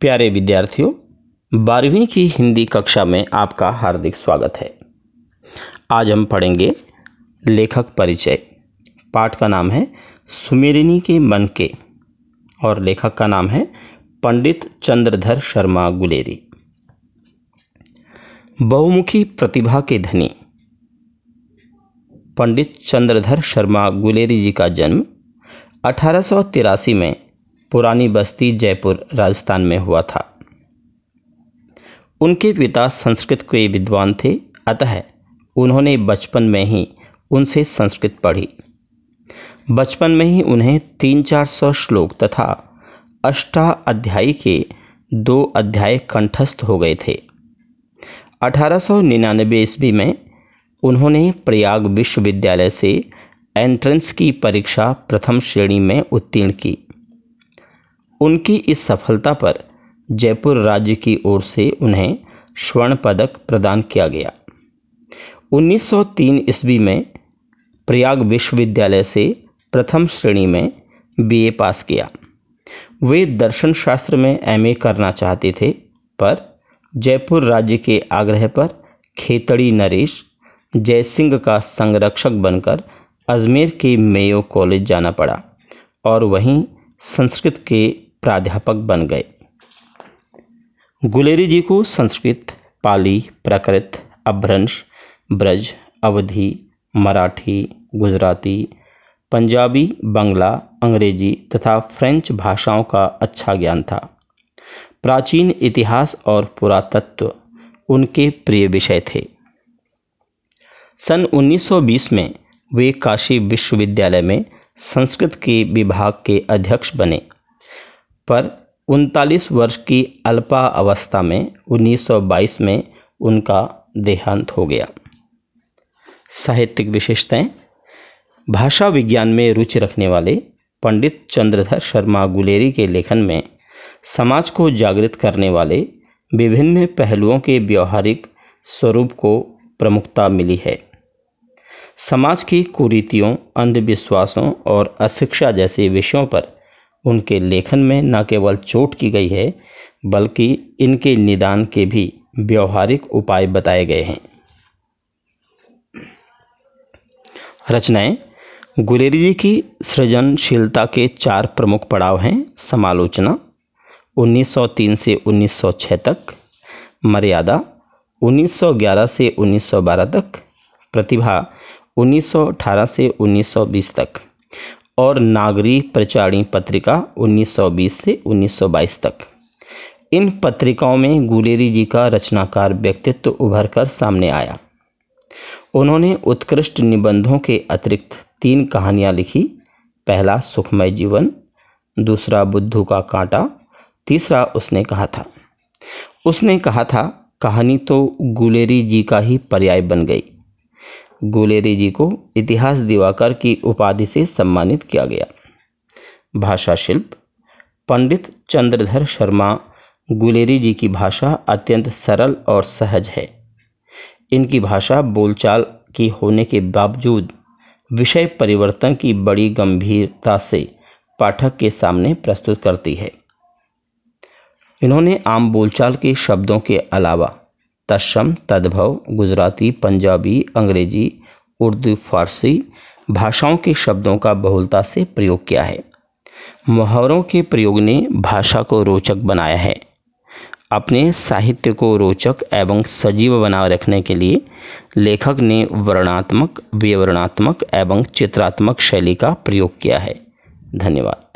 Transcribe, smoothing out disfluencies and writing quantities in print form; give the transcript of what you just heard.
प्यारे विद्यार्थियों, 12वीं की हिंदी कक्षा में आपका हार्दिक स्वागत है। आज हम पढ़ेंगे लेखक परिचय। पाठ का नाम है सुमेरिनी के मन के और लेखक का नाम है पंडित चंद्रधर शर्मा गुलेरी। बहुमुखी प्रतिभा के धनी पंडित चंद्रधर शर्मा गुलेरी जी का जन्म 1883 में पुरानी बस्ती जयपुर राजस्थान में हुआ था। उनके पिता संस्कृत के विद्वान थे, अतः उन्होंने बचपन में ही उनसे संस्कृत पढ़ी। बचपन में ही उन्हें 300-400 श्लोक तथा अष्टाध्यायी के 2 अध्याय कंठस्थ हो गए थे। 1899 ईस्वी में उन्होंने प्रयाग विश्वविद्यालय से एंट्रेंस की परीक्षा प्रथम श्रेणी में उत्तीर्ण की। उनकी इस सफलता पर जयपुर राज्य की ओर से उन्हें स्वर्ण पदक प्रदान किया गया। 1903 ईस्वी में प्रयाग विश्वविद्यालय से प्रथम श्रेणी में बीए पास किया। वे दर्शन शास्त्र में एमए करना चाहते थे, पर जयपुर राज्य के आग्रह पर खेतड़ी नरेश जयसिंह का संरक्षक बनकर अजमेर के मेयो कॉलेज जाना पड़ा और वहीं संस्कृत के प्राध्यापक बन गए। गुलेरी जी को संस्कृत, पाली, प्राकृत, अपभ्रंश, ब्रज, अवधी, मराठी, गुजराती, पंजाबी, बंगला, अंग्रेजी तथा फ्रेंच भाषाओं का अच्छा ज्ञान था। प्राचीन इतिहास और पुरातत्व उनके प्रिय विषय थे। सन 1920 में वे काशी विश्वविद्यालय में संस्कृत के विभाग के अध्यक्ष बने, पर 39 वर्ष की अल्पावस्था में 1922 में उनका देहांत हो गया। साहित्यिक विशेषताएं। भाषा विज्ञान में रुचि रखने वाले पंडित चंद्रधर शर्मा गुलेरी के लेखन में समाज को जागृत करने वाले विभिन्न पहलुओं के व्यवहारिक स्वरूप को प्रमुखता मिली है। समाज की कुरीतियों, अंधविश्वासों और अशिक्षा जैसे विषयों पर उनके लेखन में न केवल चोट की गई है, बल्कि इनके निदान के भी व्यवहारिक उपाय बताए गए हैं। रचनाएं। गुलेरी जी की सृजनशीलता के 4 प्रमुख पड़ाव हैं। समालोचना 1903 से 1906 तक, मर्यादा 1911 से 1912 तक, प्रतिभा 1918 से 1920 तक और नागरी प्रचारणी पत्रिका 1920 से 1922 तक। इन पत्रिकाओं में गुलेरी जी का रचनाकार व्यक्तित्व उभर कर सामने आया। उन्होंने उत्कृष्ट निबंधों के अतिरिक्त 3 कहानियां लिखी। पहला सुखमय जीवन, दूसरा बुद्धू का कांटा, तीसरा उसने कहा था कहानी तो गुलेरी जी का ही पर्याय बन गई। गुलेरी जी को इतिहास दिवाकर की उपाधि से सम्मानित किया गया। भाषा शिल्प। पंडित चंद्रधर शर्मा गुलेरी जी की भाषा अत्यंत सरल और सहज है। इनकी भाषा बोलचाल की होने के बावजूद विषय परिवर्तन की बड़ी गंभीरता से पाठक के सामने प्रस्तुत करती है। इन्होंने आम बोलचाल के शब्दों के अलावा तत्सम, तद्भव, गुजराती, पंजाबी, अंग्रेजी, उर्दू, फारसी भाषाओं के शब्दों का बहुलता से प्रयोग किया है। मुहावरों के प्रयोग ने भाषा को रोचक बनाया है। अपने साहित्य को रोचक एवं सजीव बनाए रखने के लिए लेखक ने वर्णनात्मक, विवरणात्मक एवं चित्रात्मक शैली का प्रयोग किया है। धन्यवाद।